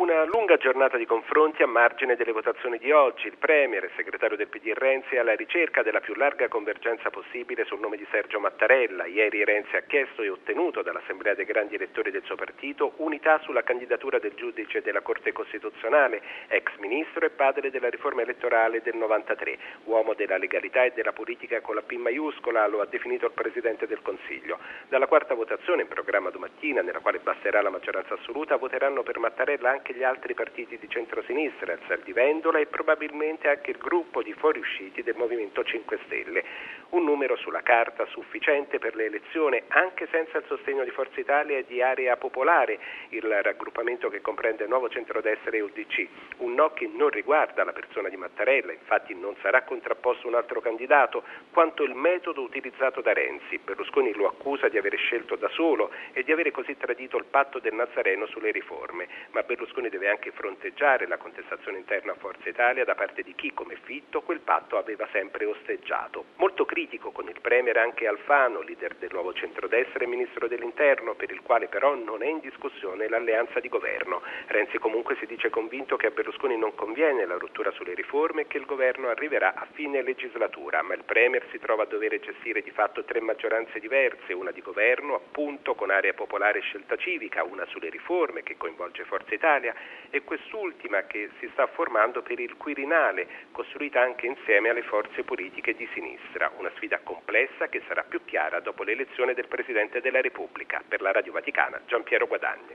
Una lunga giornata di confronti a margine delle votazioni di oggi. Il Premier e segretario del PD Renzi è alla ricerca della più larga convergenza possibile sul nome di Sergio Mattarella. Ieri Renzi ha chiesto e ottenuto dall'Assemblea dei grandi elettori del suo partito unità sulla candidatura del giudice della Corte Costituzionale, ex ministro e padre della riforma elettorale del 93, uomo della legalità e della politica con la P maiuscola, lo ha definito il Presidente del Consiglio. Dalla quarta votazione in programma domattina, nella quale basterà la maggioranza assoluta, voteranno per Mattarella anche gli altri partiti di centrosinistra, il Sal di Vendola e probabilmente anche il gruppo di fuoriusciti del Movimento 5 Stelle. Un numero sulla carta sufficiente per l'elezione, anche senza il sostegno di Forza Italia e di Area Popolare, il raggruppamento che comprende Nuovo Centrodestra e UDC. Un no che non riguarda la persona di Mattarella, infatti non sarà contrapposto un altro candidato, quanto il metodo utilizzato da Renzi. Berlusconi lo accusa di avere scelto da solo e di avere così tradito il patto del Nazareno sulle riforme, ma Berlusconi deve anche fronteggiare la contestazione interna a Forza Italia da parte di chi, come Fitto, quel patto aveva sempre osteggiato. Molto critico con il Premier anche Alfano, leader del Nuovo Centrodestra e Ministro dell'Interno, per il quale però non è in discussione l'alleanza di governo. Renzi comunque si dice convinto che a Berlusconi non conviene la rottura sulle riforme e che il governo arriverà a fine legislatura, ma il Premier si trova a dover gestire di fatto tre maggioranze diverse, una di governo, appunto, con Area Popolare e Scelta Civica, una sulle riforme che coinvolge Forza Italia e quest'ultima che si sta formando per il Quirinale, costruita anche insieme alle forze politiche di sinistra. Una sfida complessa che sarà più chiara dopo l'elezione del Presidente della Repubblica. Per la Radio Vaticana, Giampiero Guadagni.